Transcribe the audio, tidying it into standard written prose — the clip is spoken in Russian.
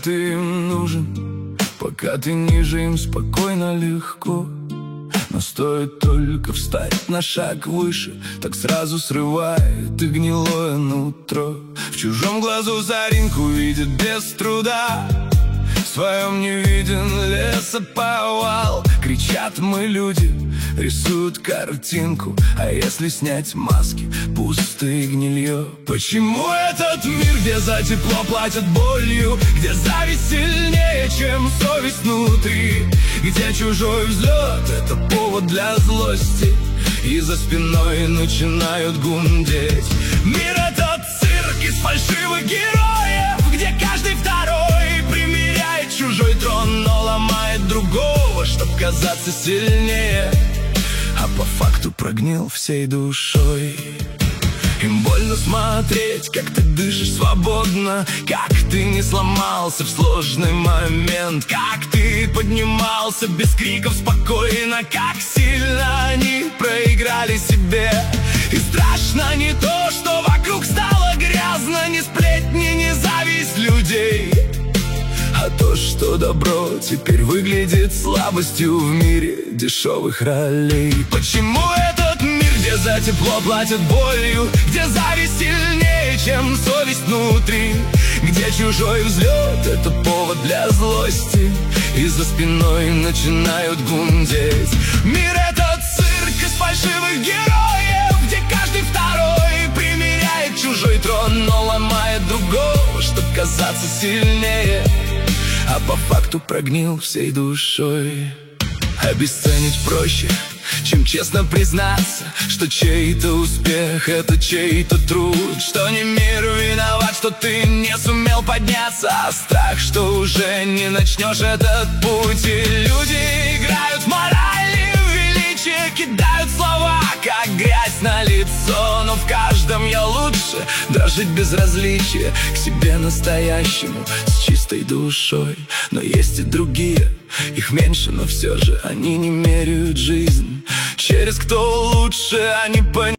ты им нужен, пока ты ниже им спокойно, легко. Но стоит только встать на шаг выше, так сразу срывает и гнилое нутро. В чужом глазу заринку видит без труда, в своем не виден лесоповал. Кричат мы люди, рисуют картинку, а если снять маски, пустые гнилье. Почему этот мир, где за тепло платят болью, где зависть сильнее, чем совесть внутри, где чужой взлет — это повод для злости, и за спиной начинают гундеть? Мир — это цирк из фальшивых героев, где каждый второй примеряет чужой трон, но ломает другого, чтоб казаться сильнее, а по факту прогнил всей душой. Им больно смотреть, как ты дышишь свободно, как ты не сломался в сложный момент, как ты поднимался без криков спокойно, как сильно они проиграли себе. И страшно не то, что вокруг стало грязно, ни сплетни, ни зависть людей, а то, что добро теперь выглядит слабостью в мире дешевых ролей. Почему этот мир, где за тепло платят болью, где зависть сильнее, чем совесть внутри, где чужой взлет — это повод для злости, и за спиной начинают гундеть? Мир — это цирк из фальшивых героев, где каждый второй примеряет чужой трон, но ломает другого, чтоб казаться сильнее, а по факту прогнил всей душой. Обесценить проще, чем честно признаться, что чей-то успех — это чей-то труд, что не мир виноват, что ты не сумел подняться, а страх, что уже не начнешь этот путь. И люди играют в мораль и в величие, кидают слова, как грязь на лицо, но в каждом я лучше дожить безразличие к себе настоящему, с чистой душой. Но есть и другие, их меньше, но все же они не меряют жизнь через кто лучше, они понимают.